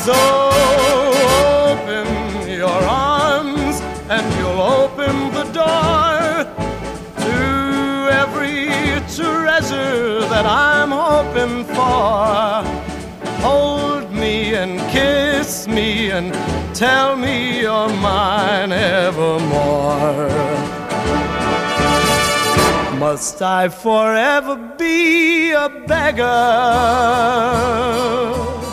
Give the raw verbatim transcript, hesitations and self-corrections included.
So open your arms and you'll open the door to every treasure that I'm hoping for. Hold me and kiss me and tell me you're mine evermore. Must I forever be a beggar?